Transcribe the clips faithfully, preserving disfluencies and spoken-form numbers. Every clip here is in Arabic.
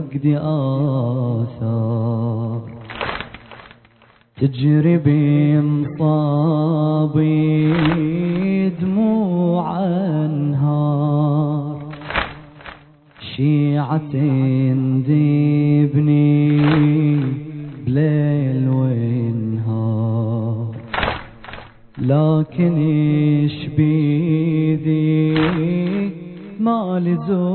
فقدي آثار تجري بمصابي دموع أنهار شيعة تندبني بليل ونهار لكن إيش بيدي مالي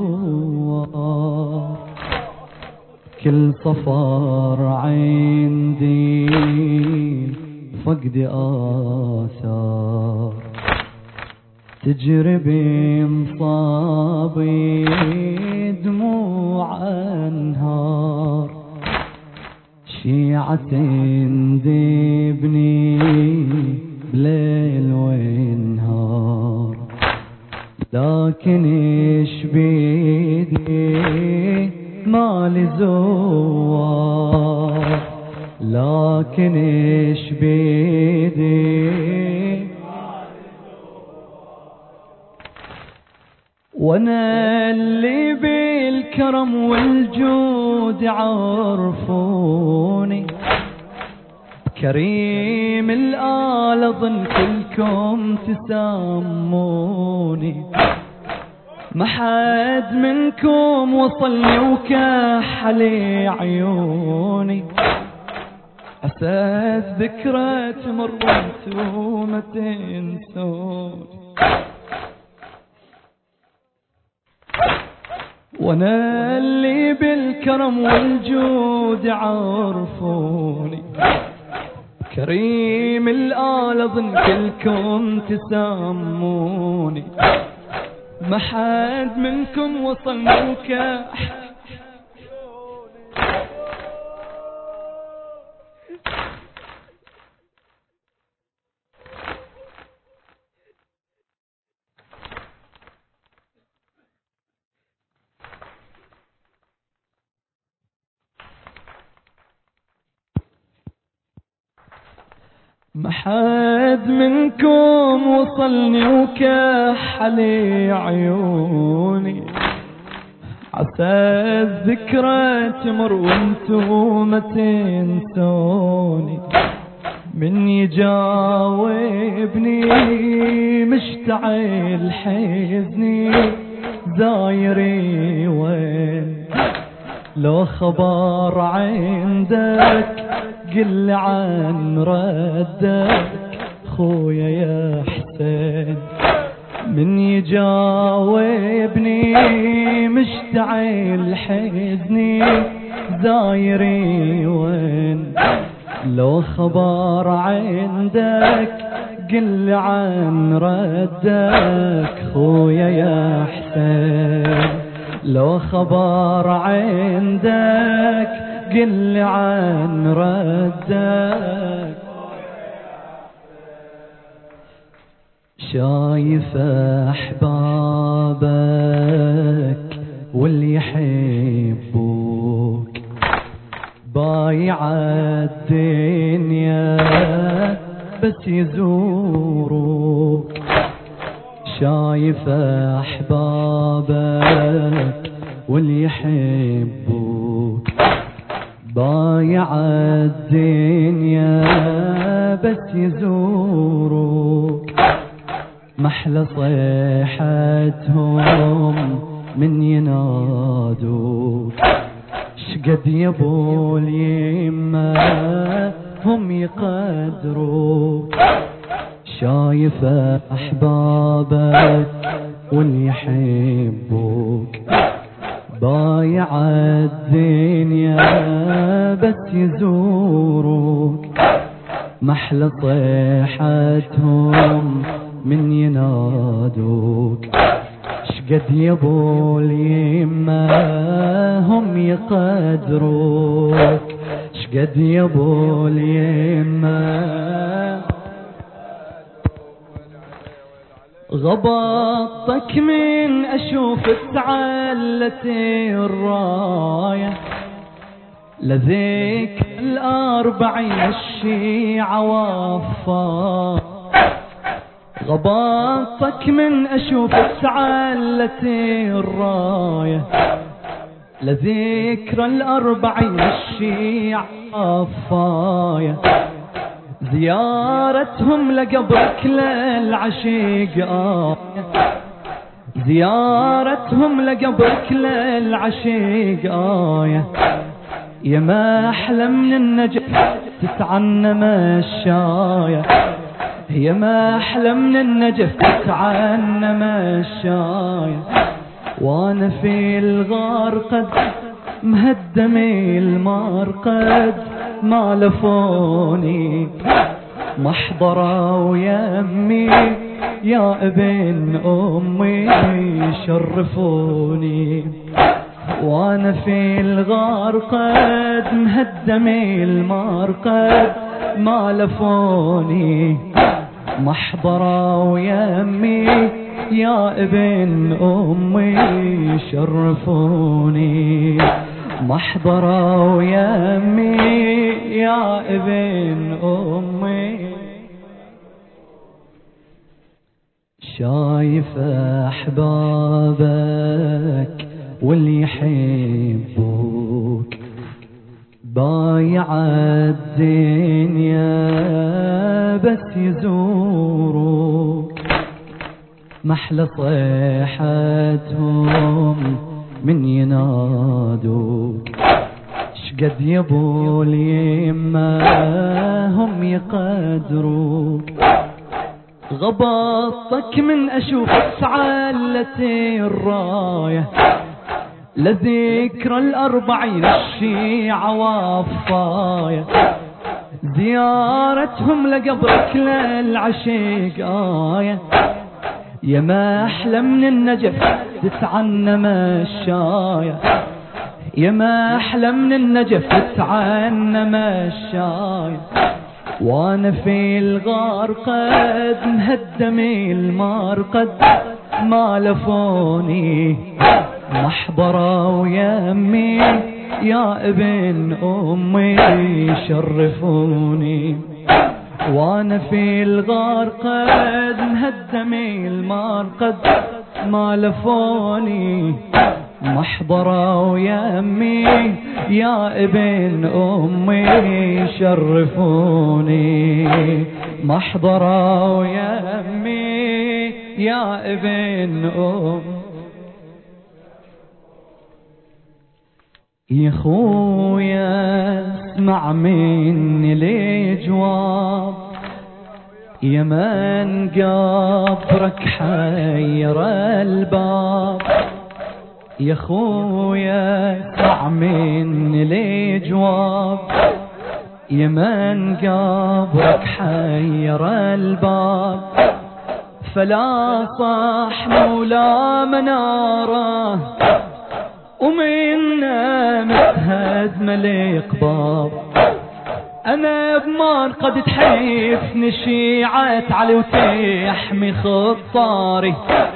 زوار كل صفار عندي فقدي آثار تجري بمصابي دموع أنهار شيعة تندبني بليل ونهار لكن إيش بيدي مالي زوار لكن إيش بيدي وانا اللي بالكرم والجود عرفوني كريم الآل أظن كلكم تساموني ما حد منكم وصلني وكحلي عيوني أساس ذكرى تمر وانتو ما تنسوني وانا اللي بالكرم والجود عرفوني كريم الآل أظن كلكم تساموني ما حد منكم وصل وكاح ما حد منكم وصلني وكحلي عيوني عسى الذكرى تمر وانتو ما تنسوني من يجاوبني مشتعل حزني دايري وين لو خبر عندك قل عن ردك خويا يا حسين من يجاوبني مشتعل حزني دايري وين لو خبر عندك قل عن ردك خويا يا حسين لو خبر عندك قل عن ردك شايف أحبابك واللي يحبوك بايع الدنيا بس يزوروك شايف أحبابك واللي يحبوك بايع الدنيا بس يزوروك محلى صيحتهم من ينادوك شقد يبو اليمة هم يقدروك شايف أحبابك واللي يحبوك بايع الدنيا بس يزوروك محلى صيحتهم من ينادوك شقد يبو اليمة هم يقدروك شقد يبو اليمة غبطتك من أشوف تعلت الراية لذيك الأربعين الشيعة وفا غبطتك من أشوف تعلت الراية لذكرى الأربعين الشيعة وفاية زيارتهم لقبرك للعشيق آية زيارتهم لقبرك للعشيق آية يا ما أحلى من النجف تتعنى مشاية يا ما أحلى من النجف تتعنى مشاية وانا في الغار قد مهدمي المرقد ما لفوني محضروا يمي يا ابن امي شرفوني وانا في الغار قد مهدمي المرقد ما لفوني محضروا يمي يا ابن امي شرفوني محضروا يمي يا ابن امي شايف احبابك واللي يحبوك بايع الدنيا بس يزوروك محلى صيحتهم من ينادوك شقد يبو اليمة هم يقدروك غبطك من اشوف سعالتي الراية لذكرى الأربعين الشيعة وفاية زيارتهم لقبرك للعشيق آية يا ما أحلى من النجف تتعنى مشاية يا ما أحلى من النجف تتعنى مشاية وانا في الغار قد مهدمي المرقد ما لفوني محضروا يمي يا ابن امي شرفوني وانا في الغار قد مهدمي المرقد ما لفوني محضروا يمي يا ابن امي شرفوني محضروا يمي يا ابن امي يا خويا اسمع مني لي جواب يا من قبرك حير الباب يا خويا اسمع مني لي جواب يا من قبرك حير الباب فلا صاح ولا مناره ومنا متهزم الإقباب أنا بمان قد تحيفني شيعة علي وتحمي خطاري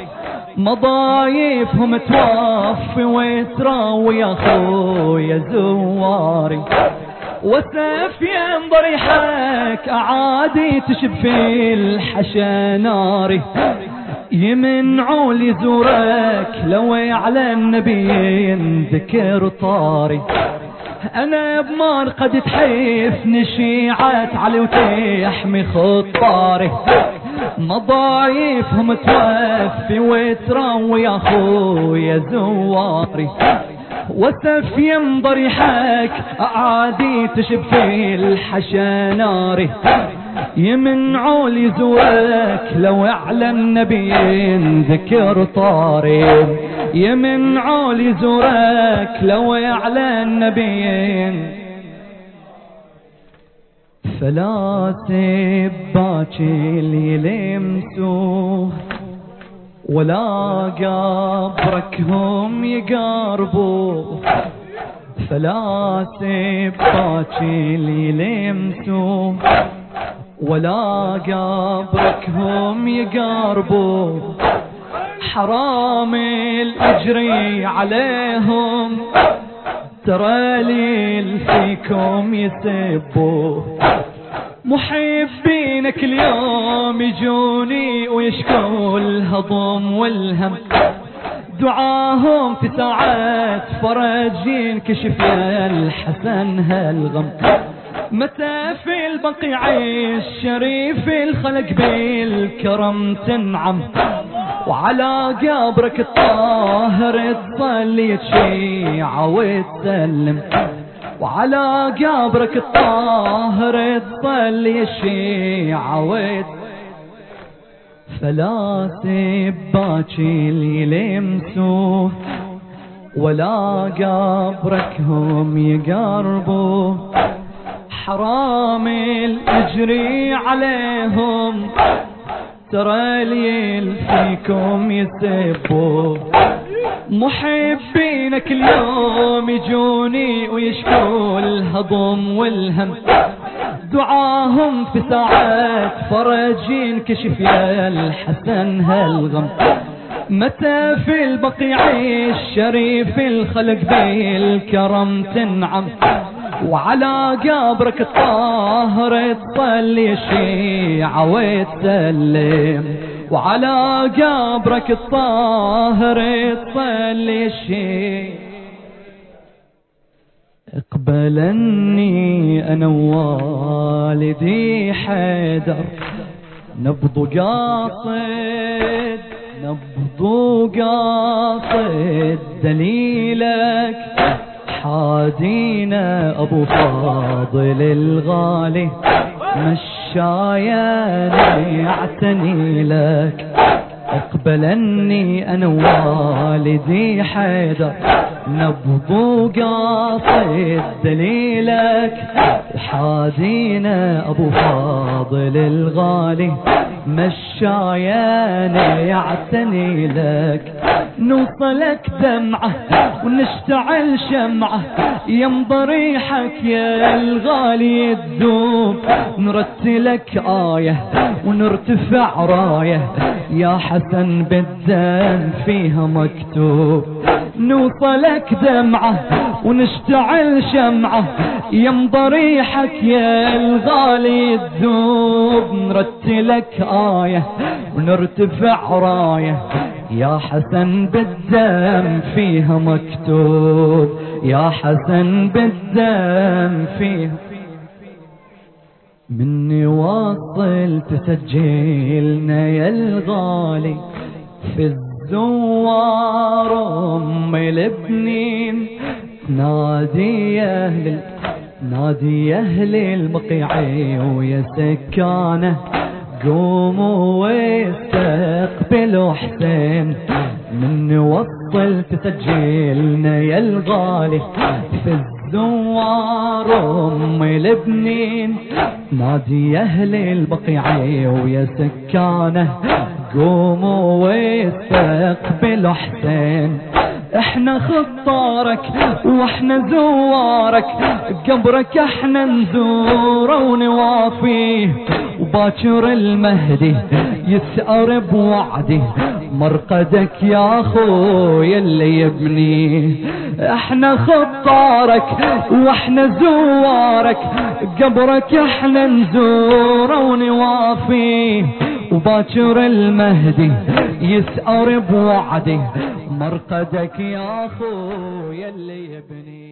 مضايفهم توفي وتراوي يا خويا زواري وسيف ينظر يحك أعادي تشب في الحشا ناري يمنعوا لي زورك لو على النبي ذكر طاري انا بمار قد تحيفني شيعة علي وتحمي خطاري مضايفهم توفي وتراوي يا خويا زواري وسف ينظر يحك اعادي تشب في الحشا ناري يمنعوا لي زورك لو على النبي ذكر طاري يمنعوا لي زورك لو على النبي فلا سباكي اللي لمسوه ولا قبرك هم يقربوه فلا سباكي اللي لمسوه ولا قبرك هم يقربوا حرام الأجري عليهم ترى ليل فيكم يسبوا محبينك اليوم يجوني ويشكوا الهضم والهم دعاهم في ساعات فرج ينكشف يا الحسن هالغم. متى في البقيع الشريف الخلق بالكرم تنعم، وعلى قبرك الطاهر تصلي تشيع وتسلم، وعلى قبرك الطاهر تصلي الشيع وتسلم. فلا سباكي اللي لمسوه ولا قبرك هم يقربوا، حرام الاجري عليهم ترى ليل فيكم يسبوا. محبينك اليوم يجوني ويشكوا الهضم والهم، دعاهم في ساعات فرج ينكشف يا الحسن هالغم. متى في البقيع الشريف الخلق بالكرم تنعم، وعلى قبرك الطاهر تصلي الشيعة وتسلم، وعلى قبرك الطاهر تصلي الشيعة. اقبلني انا ووالدي حيدر نبض قاصد، نبض قاصد دليلك حادينا ابو فاضل الغالي، مشاياني اعتني لك. اقبلني انا ووالدي حيدر نبض قاصد دليلك، حادينا ابو فاضل الغالي، مشايانا يعتني لك. نوصلك دمعة ونشتعل شمعة يم ضريحك يا الغالي الدوب، نرتلك آية ونرتفع راية يا حسن بالدم فيها مكتوب. نوصلك دمعة ونشتعل شمعة يم ضريحك يا الغالي الدوب، نرتلك آية ونرتفع راية يا حسن بالدم فيها مكتوب، يا حسن بالدم فيها. مني واصل تسجلنا يا الغالي في الزوار ام البنين، نادي اهل نادي اهل المقيعي ويا سكانه، قوموا واستقبلوا حسين. من وصل تسجلنا يا الغالي في الزوار ام البنين، نادي اهل البقيعي ويا سكانه، قوموا واستقبلوا حسين. احنا خطارك واحنا زوارك، قبرك احنا نزوره ونوافيه، وباكر المهدي يسأر بوعده، مرقدك يا اخويا اللي يبنيه. احنا خطارك واحنا زوارك، قبرك احنا نزوره ونوافيه، وباكر المهدي يسأر بوعده، مرقدك يا اخويا اللي يبنيه.